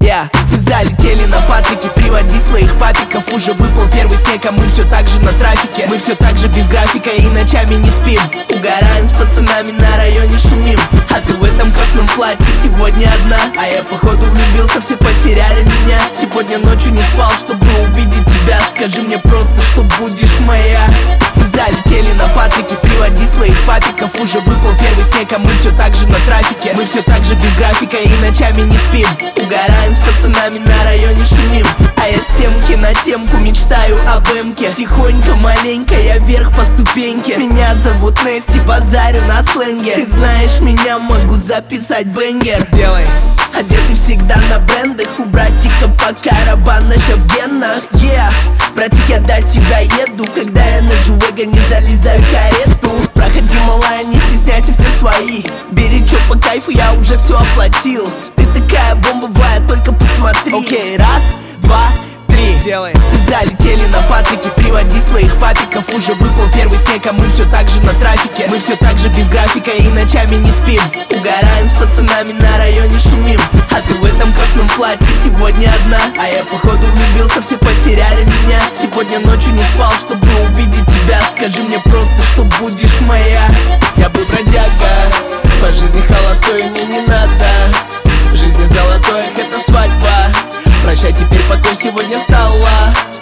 Мы залетели на Патрике, приводи своих папиков. Уже выпал первый снег, а мы все так же на трафике. Мы все так же без графика и ночами не спим. Угораем с пацанами, на районе шумим. А ты в этом красном платье сегодня одна. А я походу влюбился, все потеряли меня. Сегодня ночью не спал, чтобы увидеть тебя. Скажи мне просто, что будешь моя. Мы залетели на Патрике, приводи своих папиков. Уже выпал первый снег, а мы все так же на трафике. Мы все так же без графика и ночами не спим. Угораем с пацанами, на районе шумим. А я с темки на темку мечтаю об эмке. Тихонько, маленько, я вверх по ступеньке. Меня зовут Нести, базарю на сленге. Ты знаешь меня, могу записать бенгер. Делай. Одеты всегда на брендах. У братика по карабанаша в генах. Братик, я до тебя еду. Когда я на G-Wagon залезаю в карету. Проходи, малая, не стесняйся, все свои. Бери чё по кайфу, я уже все оплатил. Ты такая бомбовая, только посмотри. Окей, раз, два, три. Делай. Залетели на Патрике, приводи своих папиков. Уже выпал первый снег, а мы все так же на трафике. Мы все так же без графика и ночами не спим. Угораем с пацанами, на районе шумим. А ты в этом красном платье сегодня одна. А я походу влюбился, все потеряли меня. Сегодня ночью не спал, чтобы увидеть тебя. Скажи мне просто, что будешь моя. Я был бродяга, по жизни холостой, мне не надо. В жизни золотой, это свадьба. Прощай, теперь покой сегодня стала.